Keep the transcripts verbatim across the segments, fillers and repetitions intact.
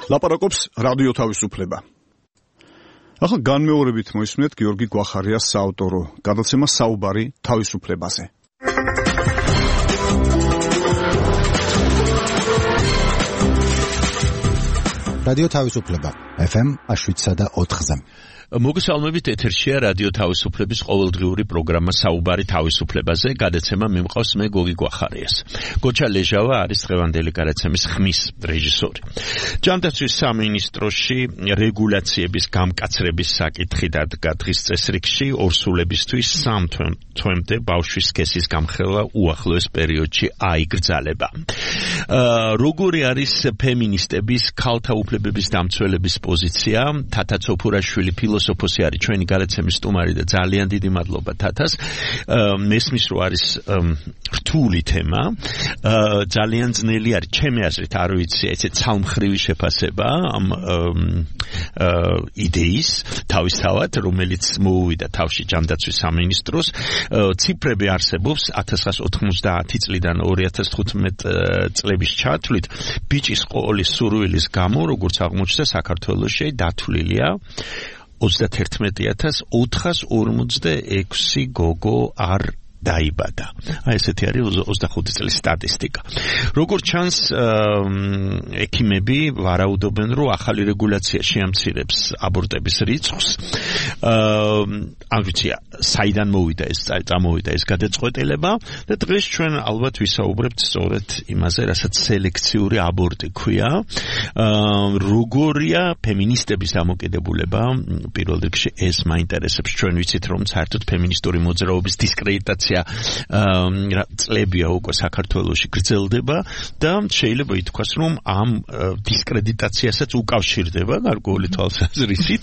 ლაპარაკობს რადიო თავისუფლება. ახლა განმეორებით მოისმენთ გიორგი გვახარიას საავტორო გადაცემა საუბარი თავისუფლებაზე. რადიო თავისუფლება ეფ ემ შვიდსა და ოთხზე. მოგესალმებით, ეთერშია რადიო თავისუფლების ყოველდღიური პროგრამა საუბარი თავისუფლებაზე. გადაცემა მიმყავს მე გოგი გვახარიას. გოჩა ლეჟავა არის დღევანდელი გადაცემის ხმის რეჟისორი. ჯანდაცვის სამინისტროში რეგულაციების გამკაცრების საკითხი დადგა დღის წესრიგში ორსულებისთვის სამ თვემდე ბავშვის სქესის გამხელვა უახლოეს პერიოდში აიგრძალება. როგორი არის ფემინისტების ქალთა უფლებების დამცველების პოზიცია? თათა ცოფურაშვილი ფილოსოფოსი არის ჩვენი გადაცემის სტუმარი და ძალიან დიდი მადლობა თათას. მესმის რომ არის რთული თემა, ძალიან ძნელი არის ჩემი აზრით, არ ვიცი, ესე ცალმხრივი შეფასება ამ იდეის თავისთავად, რომელიც მოუვიდა თავში ჯანდაცვის სამინისტროს. ციფრები არსებობს ათას ცხრაასა ოთხმოცდაათი წლიდან ორი ათას თხუთმეტი წლების ჩათვლით ბიჭის ყოლის სურვილის გამო, როგორც აღმოჩნდა, საქართველოში დათვლილია ოცდაათი ათას ოთხას ორმოცდაექვსი გოგო არ დაიბადა. აი ესეთი არის ოცდახუთი წლის სტატისტიკა. როგორც ჩანს, ექიმები ვარაუდობენ, რომ ახალი რეგულაცია შეამცირებს აბორტების რიცხვს. ამ ვიცი, საიდან მოვიდა ეს წამოვიდა ეს გადაწყვეტილება და დღეს ჩვენ ალბათ ვისაუბრებთ სწორედ იმაზე, რასაც სელექციური აბორტი ქვია. როგორია ფემინისტების დამოკიდებულება პირველ რიგში ეს მაინტერესებს. ჩვენ ვიცით, რომ საერთოდ ფემინისტური მოძრაობის დისკრედიტაცია წლებია უკვე საქართველოში გრძელდება და შეიძლება ითქვას, რომ ამ დისკრედიტაციასაც უკავშირდება გარკვეული თვალსაზრისით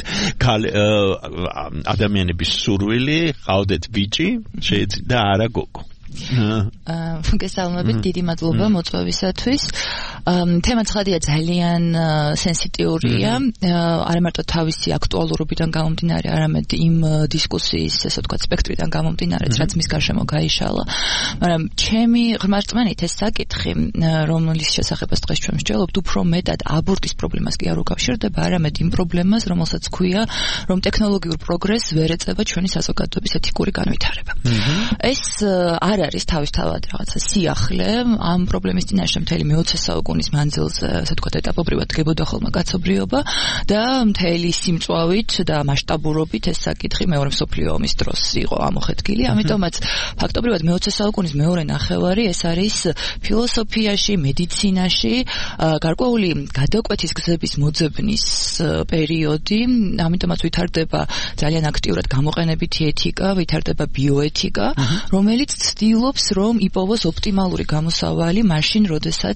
ადამიანების სურვილი ყავდეთ ბიჭი და არა გოგო. მოგესალმებით, დიდი მადლობა მოწვევისათვის. თემა ცხადია, ძალიან სენსიტიურია, არა მარტო თავისი აქტუალურობიდან გამომდინარე, არამედ იმ დისკუსიის, ესე ვთქვათ, სპექტრიდან გამომდინარე, რაც მის გარშემო გაიშალა. მაგრამ ჩემი ღრმარწმენით ეს საკითხი, რომლის შესახებაც დღეს ჩვენ ვსჯელობთ, უფრო მეტად აბორტის პრობლემას კი არ უკავშირდება, არამედ იმ პრობლემას, რომელსაც ქვია, რომ ტექნოლოგიურ პროგრესს ვერ ეწევა ჩვენი საზოგადოების ეთიკური განვითარება. ეს არ არის თავისთავად რაღაცა სიახლე, ამ პრობლემის წინაშე მთელი მეოცე საუკუნის მანძილზე, ასე ვთქვათ, ეტაპობრივად დგებოდა ხოლმე კაცობრიობა და მთელი სიმწვავით და მასშტაბურობით ეს საკითხი მეორე მსოფლიო ომის დროს იყო ამოხეთქილი. ამიტომაც ფაქტობრივად მეოცე საუკუნის მეორე ნახევარი ეს არის ფილოსოფიაში, მედიცინაში გარკვეული გადაკვეთის გზების მოძებნის პერიოდი. ამიტომაც ვითარდება ძალიან აქტიურად გამოყენებითი ეთიკა, ვითარდება ბიოეთიკა, რომელიც ცდილობს რომ იპოვოს ოპტიმალური გამოსავალი მაშინ, როდესაც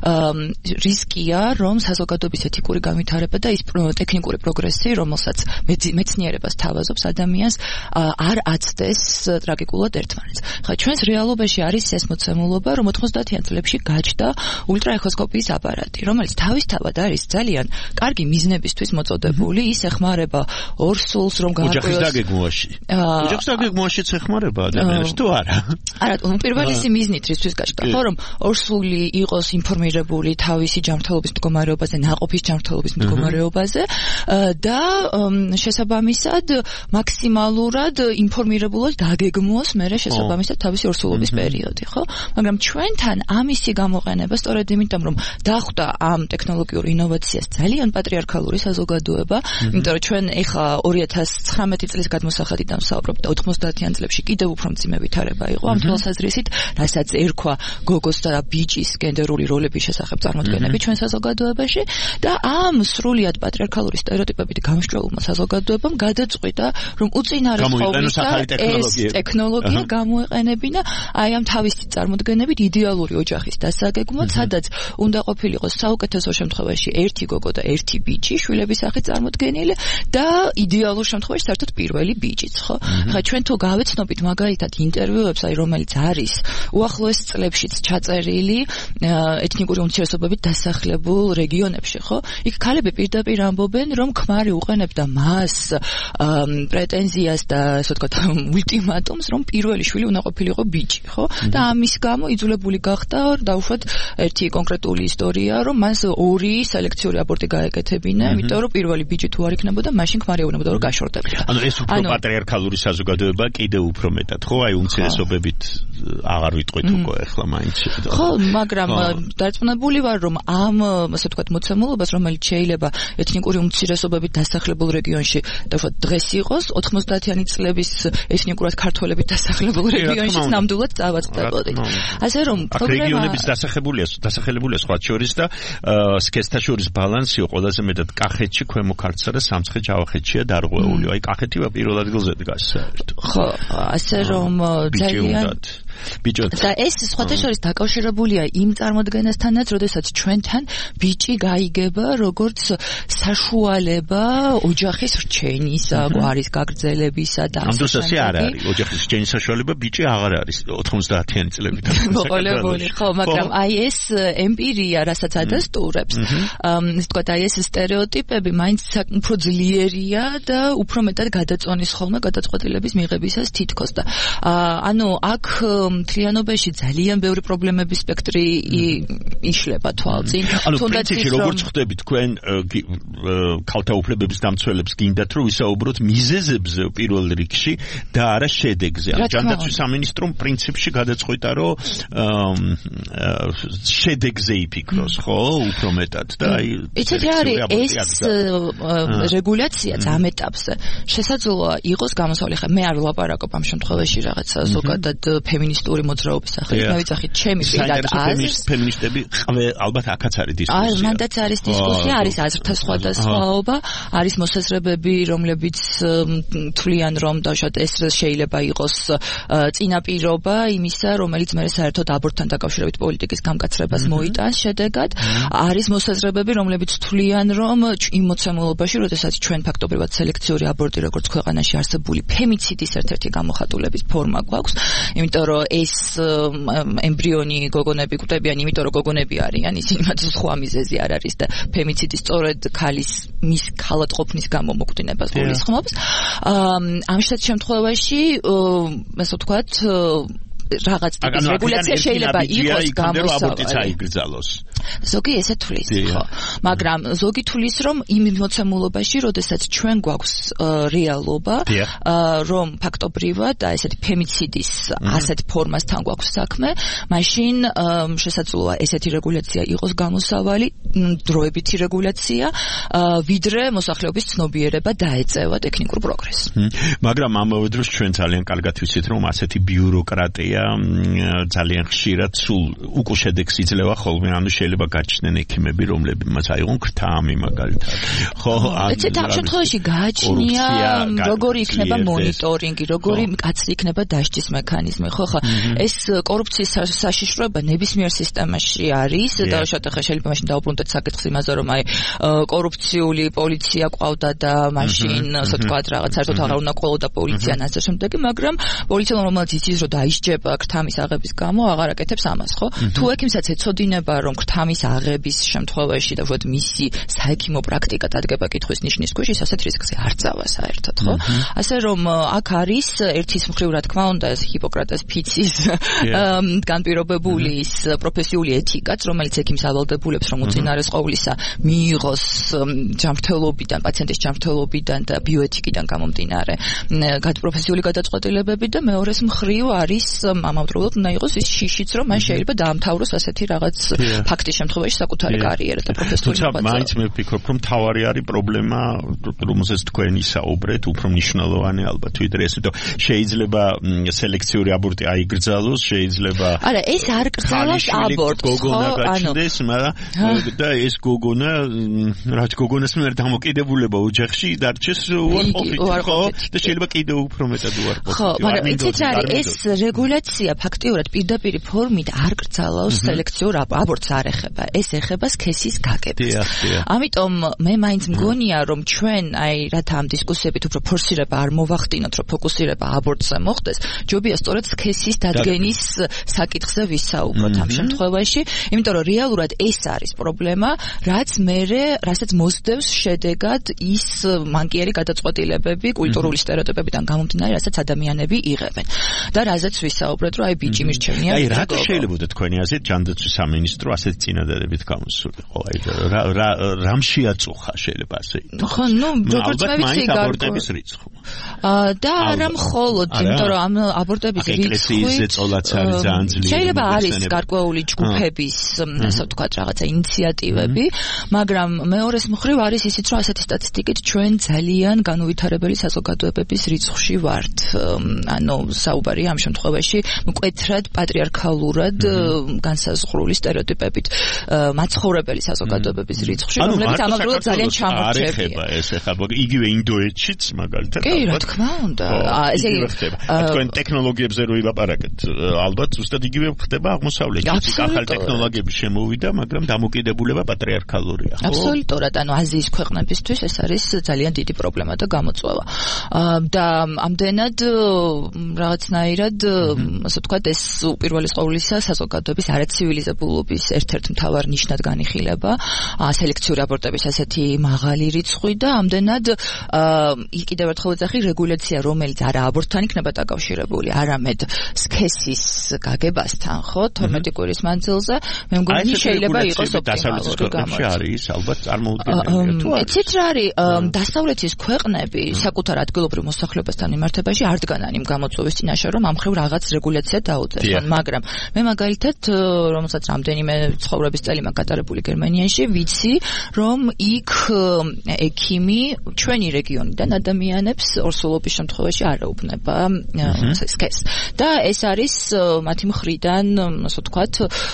რისკია, რომ საზოგადოების ეთიკური განვითარება და ის ტექნიკური პროგრესი, რომელსაც მეცნიერებას თავაზობს ადამიანს, არ აცდეს ტრაგიკულად ერთმანეთს. ხა ჩვენს რეალობაში არის ეს მოცემულობა, რომ ოცდაათიან წლებში გაჩნდა ულტრაეხოსკოპიის აპარატი, რომელიც თავისთავად არის ძალიან კარგი მიზნებისთვის მოწოდებული, ის ეხმარება ორსულს, რომ გაარკვიოს ოჯახის დაგეგმვაში. ოჯახის დაგეგმვაშიც ეხმარება ადამიანს თუ არა? არა, პირველისი მიზნით რისთვის გაჩნდა, ხო, რომ ორსული იყოს ინფორმირებული თავისი ჯანმრთელობის მდგომარეობაზე, ნაყოფის ჯანმრთელობის მდგომარეობაზე და შესაბამისად მაქსიმალურად ინფორმირებულად დაგეგმოს მერე შესაბამისად თავისი ორსულობის პერიოდი, ხო? მაგრამ ჩვენთან ამისი გამოყენება სწორედ იმიტომ, რომ დახვდა ამ ტექნოლოგიურ ინოვაციას ძალიან პატრიარქალური საზოგადოება, იმიტომ რომ ჩვენ ეხლა ორი ათას ცხრამეტი წლის გადმოსახადიდან ვსაუბრობთ და ოცდაათიან წლებში კიდევ უფრო მძიმე ვითარება იყო ამ თვალსაზრისით, რასაც ერქვა გოგოს და ბიჭის გენდერული როლების შესახებ წარმოდგენები ჩვენ საზოგადოებაში და ამ სრულიად პატრიარქალური სტერეოტიპებით გამსჭვალულმა საზოგადოებამ გადაწყვიტა, რომ უწინარესობისა ეს ტექნოლოგია გამოეყენებინა აი ამ თავისი წარმოდგენებით იდეალური ოჯახის დასაგეგმვად, სადაც უნდა ყოფილიყო საუკეთესო შემთხვევაში ერთი გოგო და ერთი ბიჭი, შვილების სახით წარმოდგენილი და იდეალურ შემთხვევაში საერთოდ პირველი ბიჭიც, ხო? ხა ჩვენ თუ გავეცნობით მაგალითად ინტერვიუებს, აი რომ რომელიც არის უახლოეს წლებშიც ჩაწერილი ეთნიკური უმცირესობებით დასახლებულ რეგიონებში, ხო? იქ ქალები პირდაპირ ამბობენ, რომ ქმარი უყენებდა მას პრეტენზიას და ასე ვთქვათ, ულტიმატუმს, რომ პირველი შვილი უნდა ყოფილიყო ბიჭი, ხო? და ამის გამო იძულებული გახდა დაუშვათ ერთი კონკრეტული ისტორია, რომ მას ორი სელექციური აბორტი გაეკეთებინა, იმიტომ რომ პირველი ბიჭი თუ არ იქნებოდა, მაშინ ქმარი ეუბნებოდა, რომ გაშორდებოდა. ანუ ეს უფრო პატრიარქალური საზოგადოება კიდევ უფრო მეტად, ხო? აი უმცირესობებით აღარ ვიტყვით უკვე ახლა მაინც. ხო, მაგრამ დარწმუნებული ვარ, რომ ამ ასე ვთქვათ მოცემულობას, რომელიც შეიძლება ეთნიკური უმცირესობებით დასახლებულ რეგიონში, დაუშვათ დღეს იყოს ოთხმოცდაათიანი წლების ეთნიკურად ქართველებით დასახლებულ რეგიონში ნამდვილად წავაწყდებოდით. ასე რომ პრობლემა რეგიონების დასახელებულია, დასახელებულია სხვა შორის და სქესთა შორის ბალანსიო ყველაზე მეტად კახეთში, ქვემო ქართლსა და სამხრეთ ჯავახეთშია დარღვეული. აი კახეთი პირველ ადგილზე დგას საერთოდ. ხო, ასე რომ ძალიან ბიჭოთ და ეს სხვათა შორის დაკავშირებულია იმ წარმოდგენასთანაც, როდესაც ჩვენთან ბიჭი გაიგება როგორც საშუალება ოჯახის რჩენისა, გვარის გაგრძელებისა და ამ დროს ასე არ არის. ოჯახის რჩენის საშუალება ბიჭი აღარ არის ოთხმოცდაათიანი წლებიდან. მოყოლებული, ხო, მაგრამ აი ეს ემპირია, რასაც ადასტურებს, ის თქვა აი ეს სტერეოტიპები მაინც უფრო ძლიერია და უფრო მეტად გადაწონის ხოლმე გადაწყვეტილების მიღებისას თითქოს და ანუ აქ მთლიანობაში ძალიან ბევრი პრობლემების სპექტრი იშლება თვალწინ. ანუ პრინციპში როგორც ხდები თქვენ ქალთა უფლებების დამცველებს გინდათ რომ ვისაუბროთ მიზეზებზე პირველ რიგში და არა შედეგზე. ანუ ჯანდაცვის სამინისტრომ პრინციპში გადაწყვიტა რომ შედეგზე იფიქროს, ხო, უფრო მეტად და აი იცით რა არის ეს რეგულაციაც ამ ეტაპზე შესაძლოა იყოს გამოსავალი. ხა მე არ ვლაპარაკობ ამ შემთხვევაში რაღაცა ზოგადად ფემინისტური მოძრაობის სახით, მე ვიცახით ჩემი პირად აზრს. ფემინისტები ალბათ აქაც არის დისკუსია. აი, მანდაც არის დისკუსია, არის აზრთა სხვადასხვაობა, არის მოსაზრებები, რომლებიც თვლიან, რომ დავშოთ ეს შეიძლება იყოს წინაპირობა იმისა, რომელიც მე საერთოდ აბორტთან დაკავშირებით პოლიტიკის გამკაცრებას მოიტანს შედეგად. არის მოსაზრებები, რომლებიც თვლიან, რომ იმ მოცემულობაში, როდესაც ჩვენ ფაქტობრივად სელექციური აბორტი როგორც ქვეყანაში არსებული ფემიციდის ერთ-ერთი გამოხატულების ფორმა გვაქვს, იმიტომ რომ ეს ემბრიონი გოგონები გვხვდებიან, იმიტომ რომ გოგონები არიან, ისინი მათ სხვა მიზეზი არ არის და ფემიციდი სწორედ ქალის მის ქალად ყოფნის გამო მოგვდინებას გულისხმობს. ამ შემთხვევაში, ასე ვთქვათ, რაღაც ტიპის რეგულაცია შეიძლება იყოს გამოსავალი. ზოგი ესე თulis, ხო. მაგრამ ზოგი თulis, რომ იმ მოცემულობაში, როდესაც ჩვენ გვაქვს რეალობა, რომ ფაქტობრივად და ესეთი ფემიციდის ასეთ ფორმასთან გვაქვს საქმე, მაშინ შესაძლოა ესეთი რეგულაცია იყოს გამოსავალი, დროებითი რეგულაცია, ვიდრე მოსახლეობის ცნობიერება დაეწევა ტექნიკურ პროგრესს. მაგრამ ამავე დროს ჩვენ ძალიან კარგად ვიცით, რომ ასეთი ბიუროკრატია ძალიან ხშირად სულ უკუ შედეგს იძლევა ხოლმე, ანუ შეიძლება გაჩნდნენ ექიმები, რომლებმაც აიღონ ქრთამი მაგალითად. ხო, ეცეთ ამ შემთხვევაში გააჩნია როგორი იქნება მონიტორინგი, როგორი მკაცრი იქნება დასჯის მექანიზმი, ხო ხა ეს კორუფციის საშიშროება ნებისმიერ სისტემაში არის და შეთახა შეიძლება მაშინ დაუბრუნდეთ საკითხს იმაზე, რომ აი კორუფციული პოლიცია ყავდა და მაშინ ასე ვთქვათ რაღაც საერთოდ აღარ უნდა ყოლოდა პოლიცია და ასე შემდეგ, მაგრამ პოლიცია რომელიც იცის რომ დაისჯება ქრთამის აღების გამო აღარ აკეთებს ამას, ხო? თუ ექიმსაც ეცოდინება რომ ქრთამის აღების შემთხვევაში და ვთქვათ მისი საექიმო პრაქტიკა დადგება კითხვის ნიშნის ქვეშ, ის ასეთ რისკზე არ წავა საერთოდ, ხო? ასე რომ აქ არის ერთის მხრივ რა თქმა უნდა ჰიპოკრატეს ფიცის განპირობებული ის პროფესიული ეთიკაც, რომელიც ექიმს ავალდებულებს რომ უწინარეს ყოვლისა მიიღოს ჯანმრთელობიდან, პაციენტის ჯანმრთელობიდან და ბიოეთიკიდან გამომდინარე პროფესიული გადაწყვეტილებები და მეორეს მხრივ არის ამავდროულად უნდა იყოს ის შიშიც, რომ მან შეიძლება დაამთავროს ასეთი რაღაც ფაქტის შემთხვევაში საკუთარი კარიერა და პროფესიული მოღვაწეობა. თუმცა მაინც მე ვფიქრობ, რომ თავარი არის პრობლემა, რომელზეც თქვენ ისაუბრეთ, უფრო მნიშვნელოვანი ალბათ ვიდრე ეს, რომ შეიძლება სელექციური აბორტი აიგრძალოს, შეიძლება არა, ეს არ გრძელავს აბორტს, გოგონა გაჩნდეს, მაგრამ და ეს გოგონა, რაც გოგონას მიერ დამოკიდებულება ოჯახში დარჩეს უარყოფით, ხო? და შეიძლება კიდევ უფრო მეტად უარყოფით. ხო, მაგრამ იცით რა არის ეს რეგულაცია სელექცია ფაქტიურად პირდაპირი ფორმით არ კრძალავს სელექციურ აბორტს არ ეხება. ეს ეხება სქესის გაგებას. ამიტომ მე მაინც მგონია რომ ჩვენ აი რათა ამ დისკუსიებით უფრო ფორსირება არ მოვახდინოთ, რომ ფოკუსირება აბორტზე მოხდეს, ჯობია სწორედ სქესის დადგენის საკითხზე ვისაუბროთ ამ შემთხვევაში, იმიტომ რომ რეალურად ეს არის პრობლემა, რაც მერე, რასაც მოსდევს შედეგად ის მანკიერი გადაწყვეტილებები, კულტურული სტერეოტიპებიდან გამომდინარე, რასაც ადამიანები იღებენ. და რაზეც ვისაუბრეთ, რომ აი ბიჭი მირჩევნია. აი რა შეიძლება თქვენი აზრით ჯანდაცვის სამინისტრო ასეთ წინადადებით გამოსულიყო? აი რა რა რამ შეაწუხა შეიძლება ასე? ხო, ნუ როგორც მე ვიცი, აბორტების რიცხვი. აა და არა მხოლოდ, იმიტომ რომ ამ აბორტების რიცხვი შეიძლება არის გარკვეული ჯგუფების, ასე ვთქვათ, რაღაცა ინიციატივები, მაგრამ მეორეს მხრივ არის ისიც, რომ ასეთი სტატისტიკით ჩვენ ძალიან განუვითარებელი საზოგადოებების რიცხვში ვართ. ანუ საუბარი ამ შემთხვევაში მკვეთრად პატრიარქალურად განსაზღვრული სტერეოტიპებით მაცხოვრებელი საზოგადოებების რიცხვში, რომლებიც ამავდროულად ძალიან ჩამორჩებია. ეს ეხება იგივე ინდოეთშიც მაგალითად. კი, რა თქმა უნდა. ესე იგი ხდება. თქვენ ტექნოლოგიებზე რო ვილაპარაკეთ, ალბათ ზუსტად იგივე ხდება აღმოსავლეთში. ახალი ტექნოლოგიები შემოვიდა, მაგრამ დამოკიდებულება პატრიარქალურია. აბსოლუტურად, ანუ აზიის ქვეყნებისთვის ეს არის ძალიან დიდი პრობლემა და გამოწვევა. და ამდენად რაღაცნაირად, ასე ვთქვათ, ეს უპირველეს ყოვლისა საზოგადოების არაცივილიზებულობის ერთ-ერთ მთავარ ნიშნად განიხილება, სელექციური აბორტების ასეთი მაღალი რიცხვი და ამდენად კიდევ ერთხელ ვეძახი რეგულაცია, რომელიც არა აბორტთან იქნება დაკავშირებული, არამედ სქესის გაგებასთან, ხო, თორმეტი კვირის მანძილზე, მე მგონი შეიძლება იყოს ოპტიმალური გამოწვევა. არის ალბათ წარმოუდგენელია თუ არა? იცით რა არის, დასავლეთის ქვეყნები საკუთარ ადგილობრივ მოსახლეობასთან მიმართებაში არ დგანან იმ გამოწვევის წინაშე, რომ ამ მხრივ რაღაც რეგულაცია დაუძებენ, მაგრამ მე მაგალითად, რომელსაც რამდენიმე ცხოვრების წელი მაქვს გატარებული გერმანიაში, ვიცი, რომ იქ ექიმი ჩვენი რეგიონიდან ადამიანებს ორსულობის შემთხვევაში არ ეუბნება სქესს. და ეს არის მათი მხრიდან, ასე ვთქვათ,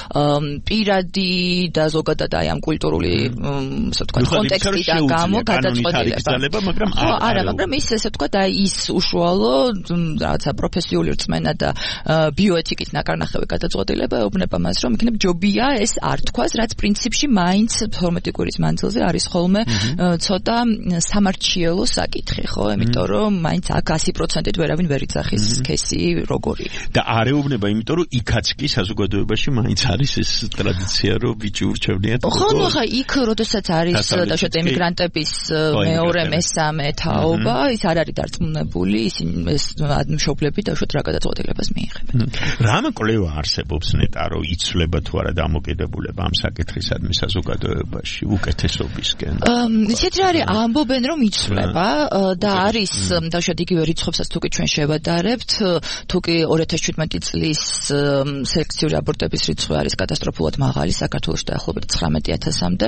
პირადი და ზოგადად აი ამ კულტურული, ასე ვთქვათ, კონტექსტიდან გამო გადაწყვეტილება. მაგრამ არა, მაგრამ ის ესე ვთქვათ, აი ის უშუალო რაღაცა პროფესიული რწმენა და ბიოეთიკის ნაკარნახევი გადაწყვეტილება ეუბნება მას, რომ იქნებ ჯობია ეს არ თქვას, რაც პრინციპში მაინც თორმეტი კვირის მანძილზე არის ხოლმე ცოტა სამარჩიელო საკითხი, ხო? იმიტომ რომ მაინც აქ ასი პროცენტით ვერავინ ვერ იძახის სქესი როგორია. და არ ეუბნება, იმიტომ რომ იქაც კი საზოგადოებაში მაინც არის ეს ტრადიცია, რომ ბიჭი ურჩევნია. ხო, ნუ ხა იქ როდესაც არის დაუშვათ ემიგრანტების მეორე მესამე თაობა, ის არ არის დარწმუნებული, ისინი ეს მშობლები დაუშვათ რა გადაწყვეტილებას მიიღებენ. რამ კვლევა არსებობს ნეტა, რომ იცვლება თუ არა დამოკიდებულება ამ საკითხისადმი საზოგადოებაში უკეთესობისკენ? იცით რა არის, ამბობენ რომ იცვლება და არის დაუშვათ იგივე რიცხვებსაც თუ კი ჩვენ შევადარებთ, თუ კი ორი ათას შვიდმეტი წლის სელექციური აბორტების რიცხვი არის კატასტროფულად მაღალი საქართველოში დაახლოებით ცხრამეტი ათასამდე,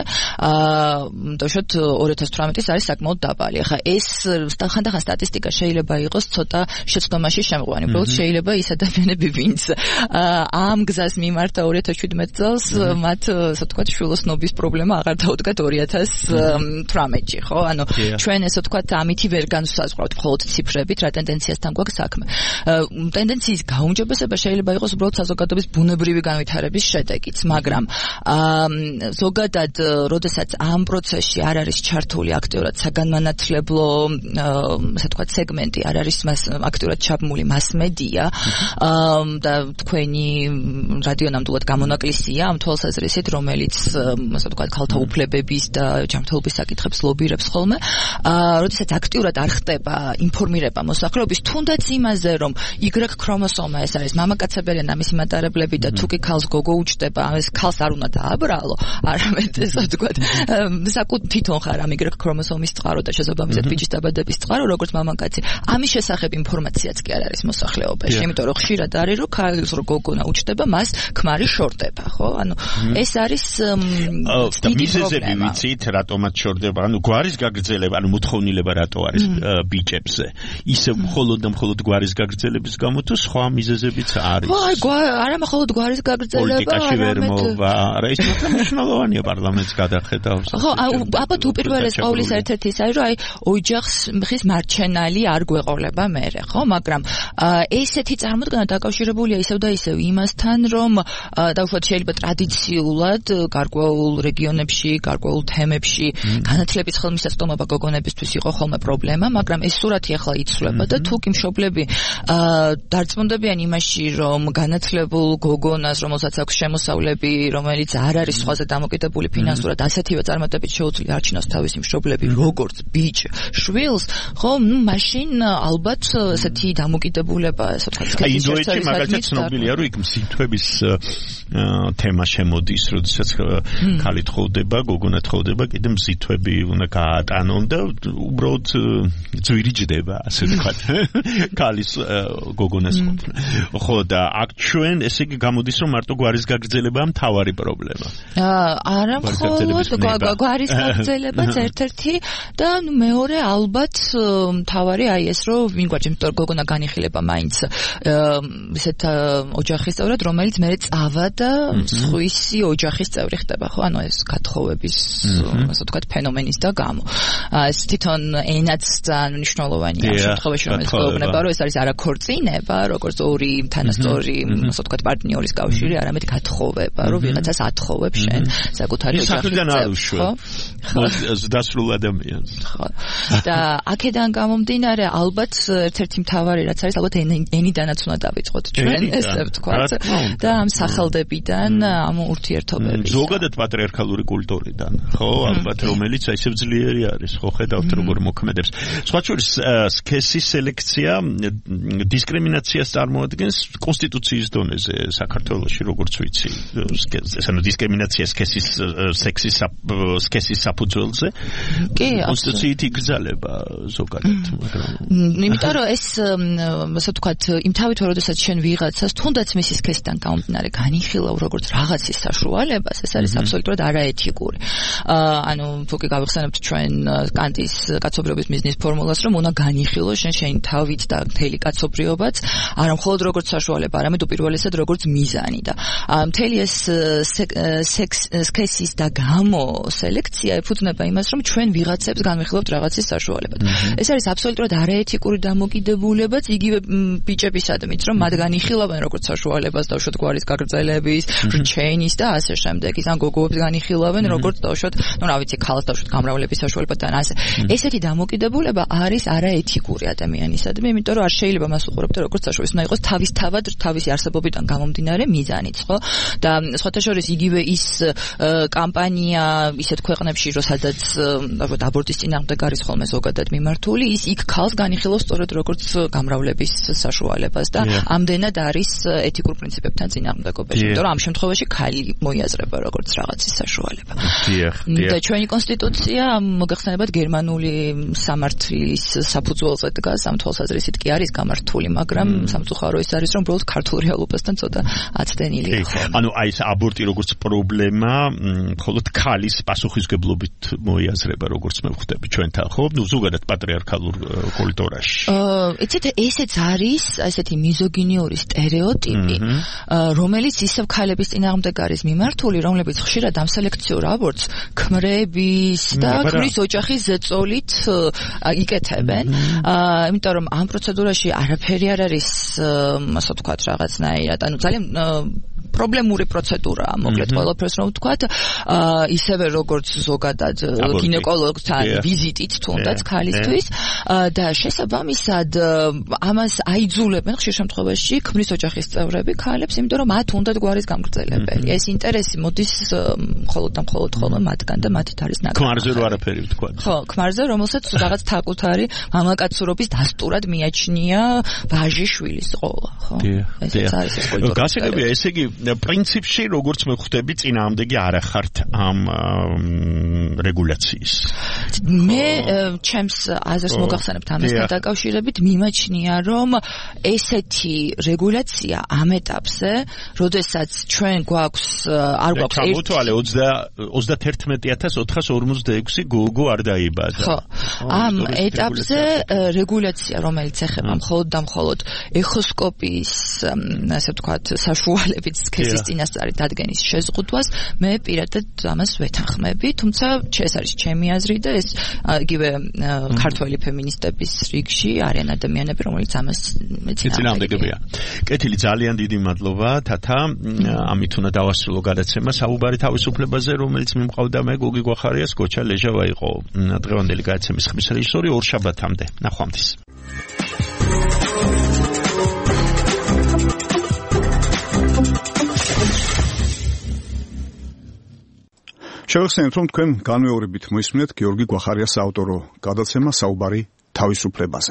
დაუშვათ ორი ათას თვრამეტის არის საკმაოდ დაბალი. ახლა ეს ხანდახან სტატისტიკა შეიძლება იყოს ცოტა შეცდომაში შემღვანი. უბრალოდ შეიძლება ის ადამიანები, ვინც ამ გზას მიმართა ორი ათას შვიდმეტ წელს, მათ ასე ვთქვათ, შვილოსნობის პრობლემა აღარ დაუდგათ ორი ათას თვრამეტში, ხო? ანუ ჩვენ ასე ვთქვათ, ამითი ვერ განსაზღვრავთ მხოლოდ ციფრებით, რა ტენდენციასთან გვაქვს საქმე. ტენდენციის გაუმჯობესება შეიძლება იყოს უბრალოდ საზოგადოების ბუნებრივი განვითარების შედეგიც, მაგრამ ზოგადად, როდესაც ამ პროცესში არ არის ჩართული აქტიურად საგანმანათლებლო, ასე ვთქვათ, სეგმენტი, არ არის მას აქტიურად ჩაბმული მასმედია და თქვენი რადიო ნამდვილად გამონაკლისია ამ თვალსაზრისით, რომელიც ასე ვთქვათ, ქალთა უფლებების და ჯანმრთელობის საკითხებს ლობირებს ხოლმე, როდესაც აქტიურად არ ხდება ინფორმირება მოსახლეობის, თუნდაც იმაზე, რომ Y ქრომოსომა ეს არის მამაკაცებელი და მისი მატარებლები და თუ კი ქალს გოგო უჩდება, ეს ქალს არ უნდა დააბრალო, არამედ ესე ვთქვათ, საკუთ თვითონ ხარ ამ Y ქრომოსომის წყარო და შესაბამისად ბიჭის დაბადების წყარო, როგორც მამაკაცი. ამის შესახებ ინფორმაციაც კი არ არის მოსახლეობაში, იმიტომ რომ ხშირად არის, რომ ქალს რო გოგონა უჩდება, მას ქმარი შორდება, ხო? ანუ ეს არის დიდი პრობლემა. ვიცით, რატომაც შორდება? ანუ გვარის გაგრძელება, ანუ მოთხოვნილება რატო არის ბიჭებზე. ისე მხოლოდ და მხოლოდ გვარის გაგრძელების გამო თუ სხვა მიზეზებიც არის. ხო, არა მხოლოდ გვარის გაგრძელება, არამედ არა ის მნიშვნელოვანია პარლამენტს გადახედავს. ხო, აბა თუ პირველეს ყოვლის ერთ-ერთი ის არის, რომ აი ოჯახს მხის მარჩენალი არ გვეყოლება მერე, ხო, მაგრამ ესეთი წარმოდგენა დაკავშირებულია ისევ და ისევ იმასთან, რომ დაუშვათ შეიძლება ტრადიციულად გარკვეულ რეგიონებში, გარკვეულ თემებში განათლების ხელმისაწვდომობა გოგონებისთვის იყო ხოლმე პრობლემა, მაგრამ ეს სურათი ახლა იცვლება და თუ კი მშობლები დარწმუნდებიან იმაში, რომ განათლებულ გოგონას, რომელსაც აქვს შემოსავლები, რომელიც არ არის სხვაზე დამოკიდებული ფინანსურად, ასეთივე წარმატებით შეუძლია არჩინოს თავისი მშობლები, როგორც ბიჭ შვილს, ხო, ნუ მაშინ ალბათ ესეთი დამოკიდებულება, ასე ვთქვათ, აი ინდოეთში მაგალითად ცნობილია, რომ იქ მზითვების თემა შემოდის, როდესაც ქალი თხოვდება, გოგონა თხოვდება, კიდე მზითვები უნდა გაატანონ და უბრალოდ ძვირი ჯდება, ასე ვთქვათ, ქალის გოგონას ყოფნა. ხო და აქ ჩვენ ესე იგი გამოდის, რომ მარტო გვარის გაგრძელებაა მთავარი პრობლემა. არა მხოლოდ გვარის გაგრძელებაც ერთ-ერთი და ნუ მეორე ალბათ მთავარი აი ეს რომ ვინ გვაჭირს, იმიტომ რომ გოგონა განიხილება მაინც ისეთ ოჯახის წევრად, რომელიც მე წავა და სხვისი ოჯახის წევრი ხდება, ხო? ანუ ეს გათხოვების, ასე ვთქვათ, ფენომენის და გამო. ეს თვითონ ენაც ძალიან მნიშვნელოვანია ამ შემთხვევაში, რომელიც გვეუბნება, რომ ეს არის არა ქორწინება, როგორც ორი თანასწორი, ასე ვთქვათ, პარტნიორის კავშირი, არამედ გათხოვება, რომ ვიღაცას ათხოვებს შენ საკუთარი ოჯახის წევრს, ხო? ხო, დასრულ ადამიანს. ხო. და აქედან გამომდინარე, ალბათ ერთ-ერთი მთავარი რაც არის, ალბათ ენიდანაც უნდა დავიწყოთ ჩვენ, ესე ვთქვათ, და ამ სახელდებიდან, ამ ურთიერთობების. ზოგადად პატრიარქალური კულტურიდან, ხო, ალბათ რომელიც აი ესე ძლიერი არის, ხო, ხედავთ როგორ მოქმედებს. სხვა შორის სქესის სელექცია დისკრიმინაციას წარმოადგენს კონსტიტუციის დონეზე საქართველოში, როგორც ვიცი, ანუ დისკრიმინაცია სქესის სექსის სქესის საფუძველზე. კი, კონსტიტუციით იგრძალება ზოგადად, მაგრამ იმიტომ რომ ეს ასე ვთქვათ, იმ თავით როდესაც შენ ვიღაცას თუნდაც მისი სქესიდან გამომდინარე განიხილავ როგორც რაღაცის საშუალებას, ეს არის აბსოლუტურად არაეთიკური. ანუ თუ კი გავიხსენებთ ჩვენ კანტის კაცობრიობის მიზნის ფორმულას, რომ უნდა განიხილო შენ შენი თავით და მთელი კაცობრიობაც, არა მხოლოდ როგორც საშუალება, არამედ უპირველესად როგორც მიზანი და მთელი ეს სქესის და გამო სელექცია ეფუძნება იმას, რომ ჩვენ ვიღაცებს განვიხილავთ რაღაცის საშუალებად. ეს არის აბსოლუტურად არაეთიკური დამოკიდებულებაც იგივე ბიჭებისადმით, რომ მათ განიხილავენ როგორც საშუალებას დავუშვათ გვარის გაგრძელების, რჩენის და ასე შემდეგ. ის ან გოგოებს განიხილავენ როგორც დავუშვათ, ну, რა ვიცი, ქალს დავუშვათ გამრავლების საშუალებად და ასე. ესეთი დამოკიდებულება არის არაეთიკური ადამიანისადმი, იმიტომ რომ არ შეიძლება მას უყურებდე როგორც საშუალებას, უნდა იყოს თავისთავად თავისი არსებობიდან გამომდინარე მიზანიც, ხო? და სხვათა შორის იგივე ის კამპანია ისეთ ქვეყნებში, სადაც დავუშვათ აბორტის წინააღმდეგ არის ხოლმე ზოგადად მიმართული, ის იქ ქალს განიხილავს სწორედ როგორც გამრავლების საშუალებას და ამდენად არის ეთიკურ პრინციპებთან წინააღმდეგობაში, იმიტომ რომ ამ შემთხვევაში ქალი მოიაზრება როგორც რაღაცის საშუალება. და ჩვენი კონსტიტუცია მოგეხსენებათ გერმანული სამართლის საფუძველზე დგას, ამ თვალსაზრისით კი არის გამართული, მაგრამ სამწუხარო ის არის, რომ უბრალოდ ქართულ რეალობასთან ცოტა აცდენილია. ანუ აი ეს აბორტი როგორც პრობლემა, მხოლოდ ქალის პასუხისგებლობით მოიაზრება, როგორც მე ვხვდები ჩვენთან, ხო? ნუ ზოგადად პატრიარქალურ კულტურაში. იცით, ესეც არის ესეთი მიზოგინიური სტერეოტიპი, რომელიც ისევ ქალების წინააღმდეგ არის მიმართული, რომლებიც ხშირად ამ სელექციურ აბორტს ქმრების და ქმრის ოჯახის ზეწოლით იკეთებენ. იმიტომ რომ ამ პროცედურაში არაფერი არ არის, ასე ვთქვათ, რაღაცნაირად, ანუ ძალიან პრობლემური პროცედურაა, მოკლედ ყველაფერს რომ ვთქვათ, ისევე როგორც ზოგადად გინეკოლოგთან ვიზიტით თუნდაც ქალისთვის და შესაბამისად ამას აიძულებენ ხშირ შემთხვევაში ქმრის ოჯახის წევრები ქალებს, იმიტომ რომ მათ უნდათ გვარის გამგრძელებელი. ეს ინტერესი მოდის მხოლოდ და მხოლოდ ხოლმე მათგან და მათით არის ნაკლებად. ქმარზე რო არაფერი ვთქვათ. ხო, ქმარზე, რომელსაც რაღაც საკუთარი მამაკაცურობის დასტურად მიაჩნია ვაჟი შვილის ყოლა, ხო? ესეც არის ეს კულტურა. გასაგებია, ესე იგი პრინციპში როგორც მე ხვდები წინააღმდეგი არ ახართ ამ რეგულაციის. მე ჩემს აზრს მოგახსენებთ ამასთან დაკავშირებით, მიმაჩნია რომ ესეთი რეგულაცია ამ ეტაპზე, როდესაც ჩვენ გვაქვს არ გვაქვს ერთი ოცდაათი ათას ოთხას ორმოცდაექვსი გოგო არ დაიბადა. ხო. ამ ეტაპზე რეგულაცია, რომელიც ეხება მხოლოდ და მხოლოდ ეხოსკოპიის, ასე ვთქვათ, საშუალებით სქესის წინასწარი დადგენის შეზღუდვას, მე პირადად ამას ვეთანხმები, თუმცა ეს არის ჩემი აზრი და ეს იგივე ქართველი ფემინისტების რიგში არიან ადამიანები, რომელიც ამას მეცინააღმდეგებია. კეთილი, ძალიან დიდი მადლობა, თათა. ამით უნდა დავასრულო გადაცემა საუბარი თავისუფლებაზე, რომელიც მიმყავდა მე გოგი გვახარიას, გოჩა ლეჟავა იყო დღევანდელი გადაცემის ხმის რეჟისორი. ორ შაბათამდე. ნახვამდის. შევახსენებთ, რომ თქვენ განმეორებით მოისმინეთ გიორგი გვახარიას საავტორო გადაცემა საუბარი თავისუფლებაზე.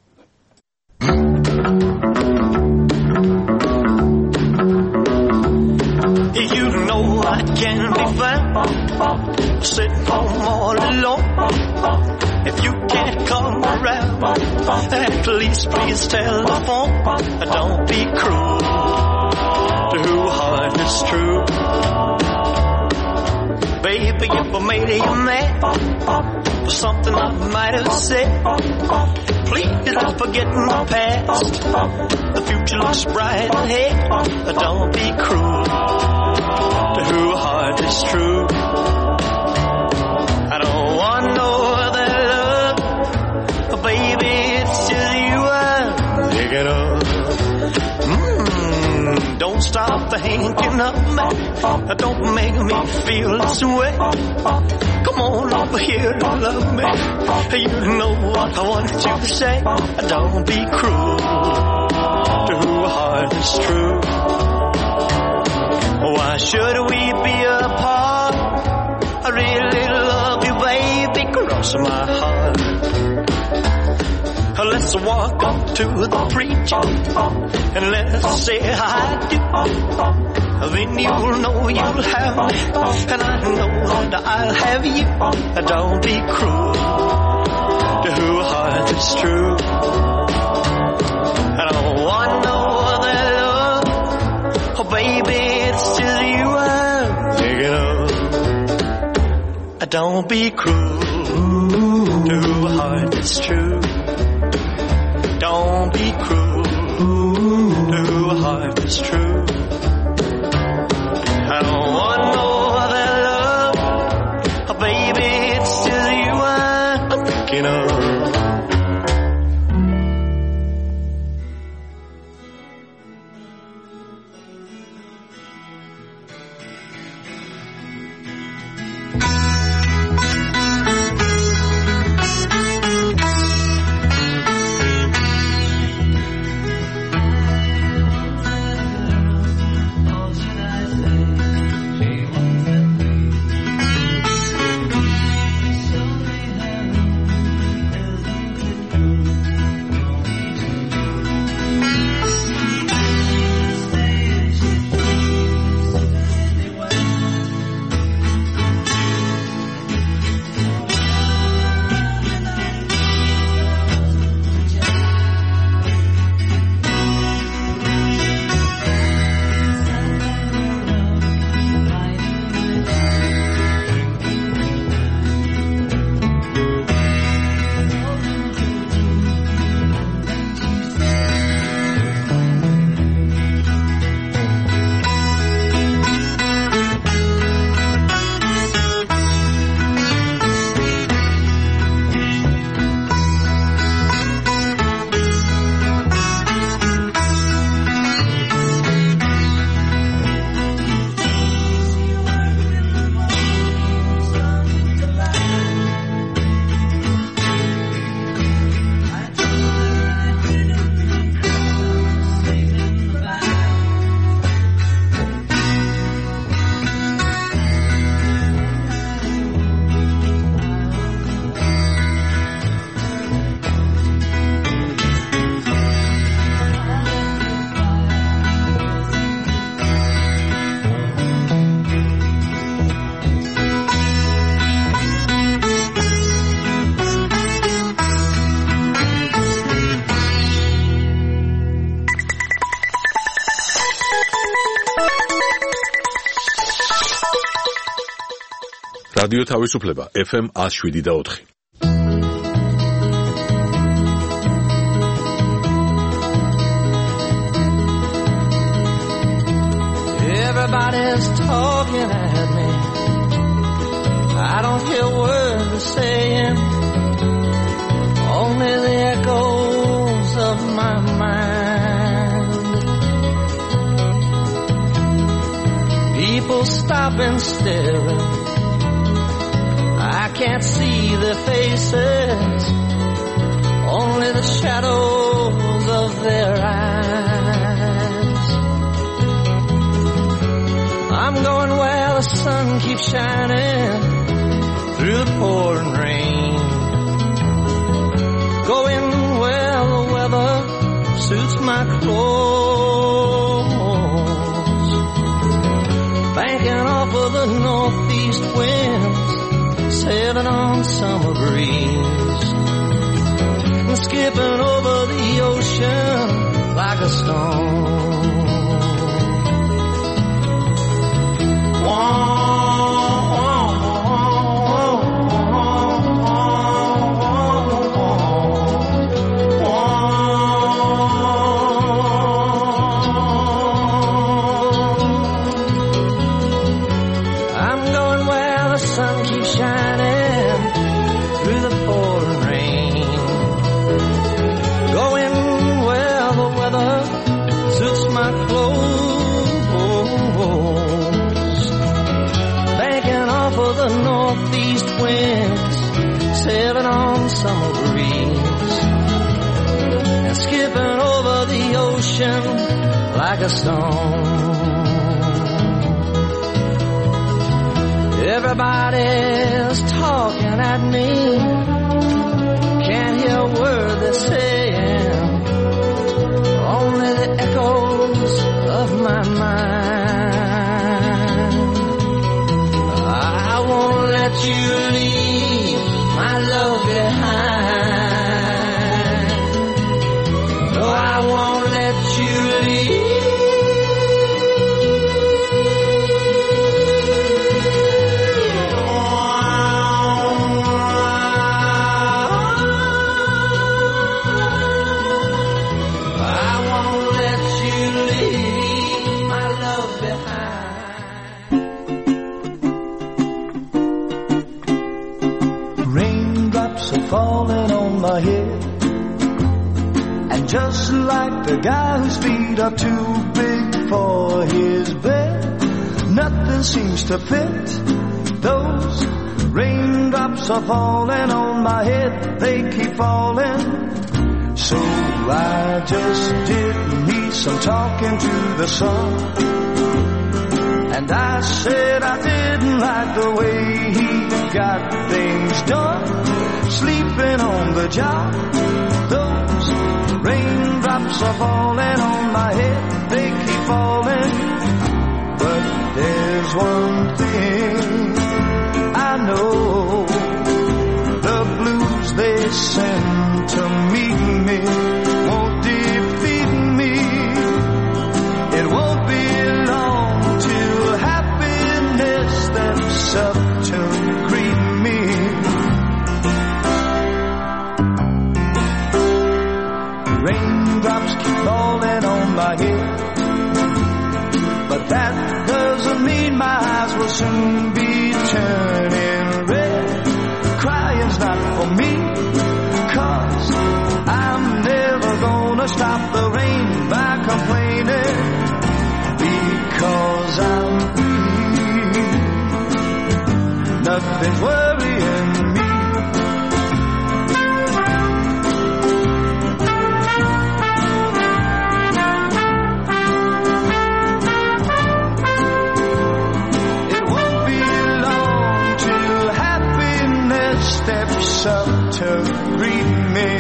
You know I can be found sitting home all alone. If you can't come around, at least please telephone. Don't be cruel to who heart is true. Baby, if I made you mad for something I might have said, please don't forget my past. The future looks bright ahead. Don't be cruel to who heart is true. I don't want no other love, baby, it's just you I'm thinking of. Mm, don't stop thinking of me. Don't make me feel this way. Come on over here and love me. You know what I want you to say. Don't be cruel to who heart is true. Why should we be apart? I really love you, baby, cross my heart. Let's walk up to the preacher and let's say I do. Then you'll know you'll have me, and I know that I'll have you. Don't be cruel to who heart is true. I don't want no other love, oh baby, it's just you I'm thinking of. Don't be cruel to who heart is true. Don't be cruel to who heart is true. I don't want no other love, oh baby, it's just you I'm thinking of. რადიო თავისუფლება ეფ ემ one oh seven და four. Everybody's talking at me. I don't hear words they're saying, only the echoes of my mind. People stopping still, I can't see their faces, only the shadows of their eyes. I'm going where the sun keeps shining through the pouring rain, going where the weather suits my clothes, banking off of the northeast winds, sailing on summer breeze, and skipping over the ocean like a stone. Sailing on summer breeze and skipping over the ocean like a stone. Everybody's talking at me, can't hear a word they're saying, only the echoes of my mind. I won't let you leave my love behind. No, I won't let you leave. I won't let you leave my love behind. Raindrops are falling on my head, and just like the guy whose feet are too big for his bed, nothing seems to fit. Those raindrops are falling on my head, they keep falling. So I just did me some talking to the sun, and I said I didn't like the way he got things done, sleeping on the job. Those raindrops are falling on my head, they keep falling. But there's one thing I know, the blues they send to meet me won't defeat me. It won't be long till happiness steps up to greet me. Raindrops keep falling on my head, but that doesn't mean my eyes will soon be turning red. Crying's not for me, 'cause I'm never gonna stop the rain by complaining, because I'm free. Nothing's worrying me. Steps up to greet me.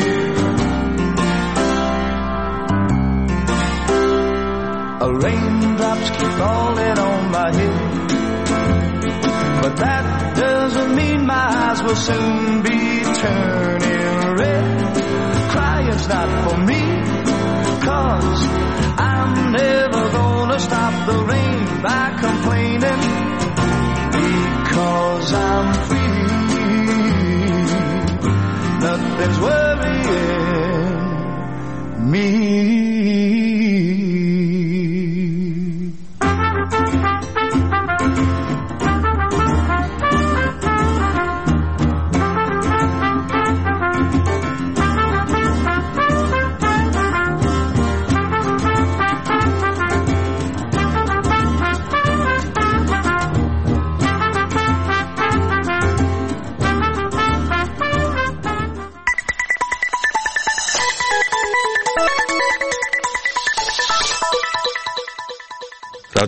Raindrops keep falling on my head, but that doesn't mean my eyes will soon be turning red. Crying's not for me, 'cause I'm never gonna stop the rain by complaining, because I'm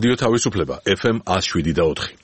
რადიო თავისუფლება, ეფ ემ one oh seven point four.